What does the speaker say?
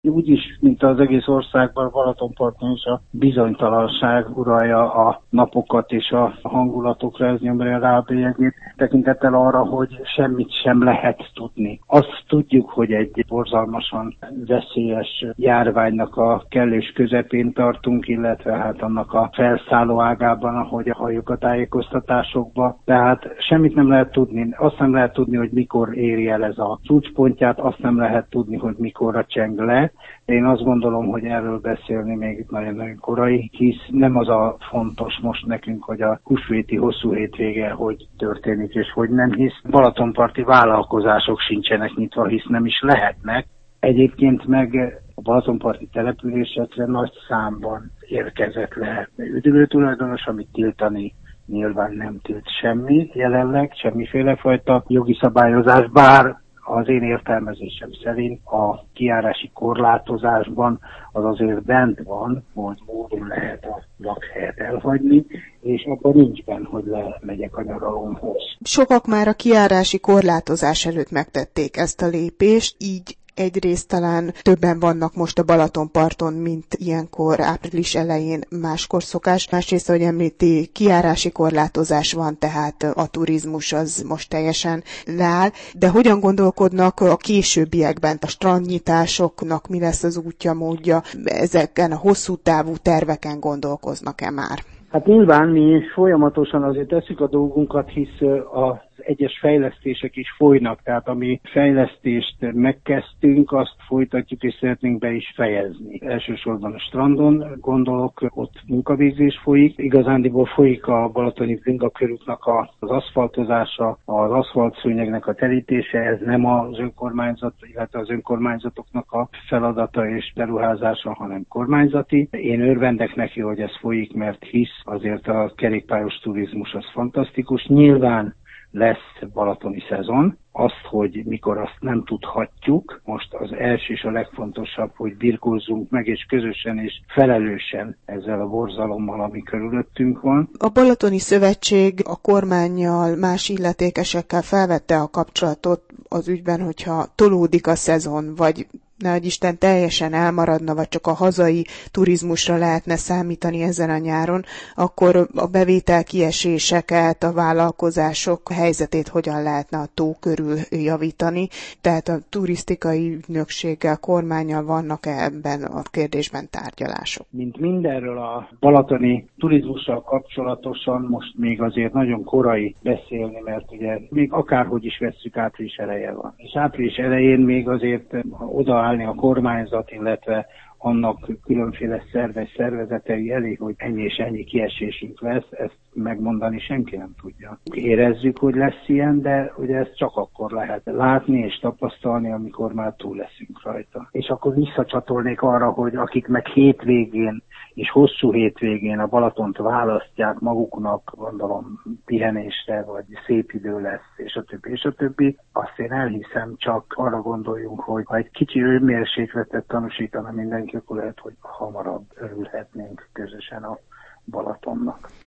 Úgyis, mint az egész országban, Balatonparton is a bizonytalanság uralja a napokat és a hangulatokra, ez nyomja rá a bélyegét, tekintettel arra, hogy semmit sem lehet tudni. Azt tudjuk, hogy egy borzalmasan veszélyes járványnak a kellős közepén tartunk, illetve hát annak a felszálló ágában, ahogy halljuk a tájékoztatásokba. Tehát semmit nem lehet tudni. Azt nem lehet tudni, hogy mikor éri el ez a csúcspontját, azt nem lehet tudni, hogy mikorra cseng le. Én azt gondolom, hogy erről beszélni még nagyon-nagyon korai, hisz nem az a fontos most nekünk, hogy a húsvéti hosszú hétvége hogy történik és hogy nem, hisz balatonparti vállalkozások sincsenek nyitva, hisz nem is lehetnek. Egyébként meg a balatonparti településekre nagy számban érkezett le üdülőtulajdonos, amit tiltani nyilván nem tilt semmi jelenleg, semmiféle fajta jogi szabályozás, bár az én értelmezésem szerint a kijárási korlátozásban az azért bent van, hogy módon lehet a lakhelyet elhagyni, és abban nincs benne, hogy lemegyek a nyaralomhoz. Sokak már a kijárási korlátozás előtt megtették ezt a lépést, így egyrészt talán többen vannak most a Balatonparton, mint ilyenkor április elején máskor szokás. Másrészt, ahogy említi, kijárási korlátozás van, tehát a turizmus az most teljesen leáll. De hogyan gondolkodnak a későbbiekben, a strandnyitásoknak mi lesz az útja, módja? Ezeken a hosszú távú terveken gondolkoznak-e már? Hát nyilván mi folyamatosan azért tesszük a dolgunkat, hisz az egyes fejlesztések is folynak, tehát ami fejlesztést megkezdtünk, azt folytatjuk és szeretnénk be is fejezni. Elsősorban a strandon gondolok, ott munkavégzés folyik. Igazándiból folyik a balatoni bringakörútnak az aszfaltozása, az aszfaltszőnyegnek a terítése, ez nem az önkormányzat, illetve az önkormányzatoknak a feladata és beruházása, hanem kormányzati. Én örvendek neki, hogy ez folyik, mert hisz azért a kerékpáros turizmus az fantasztikus. Nyilván lesz balatoni szezon. Azt, hogy mikor azt nem tudhatjuk, most az első és a legfontosabb, hogy birkózzunk meg, és közösen és felelősen ezzel a borzalommal, ami körülöttünk van. A Balatoni Szövetség a kormánnyal, más illetékesekkel felvette a kapcsolatot az ügyben, hogyha tolódik a szezon, vagy nehogy Isten teljesen elmaradna, vagy csak a hazai turizmusra lehetne számítani ezen a nyáron, akkor a bevétel kieséseket, a vállalkozások helyzetét hogyan lehetne a tó körül javítani. Tehát a turisztikai ügynökséggel, kormánnyal vannak ebben a kérdésben tárgyalások? Mint mindenről a balatoni turizmussal kapcsolatosan most még azért nagyon korai beszélni, mert ugye még akárhogy is vesszük, április eleje van. És április elején még azért odaállni a kormányzat, illetve annak különféle szervezetei elé, hogy ennyi és ennyi kiesésünk lesz, ezt megmondani senki nem tudja. Érezzük, hogy lesz ilyen, de ugye ezt csak akkor lehet látni és tapasztalni, amikor már túl leszünk rajta. És akkor visszacsatolnék arra, hogy akik meg hétvégén és hosszú hétvégén a Balatont választják maguknak, gondolom pihenésre, vagy szép idő lesz, és a többi, azt én elhiszem, csak arra gondoljunk, hogy ha egy kicsi önmérsékletet tanúsítana mindenki, akkor lehet, hogy hamarabb örülhetnénk közösen a Balatonnak.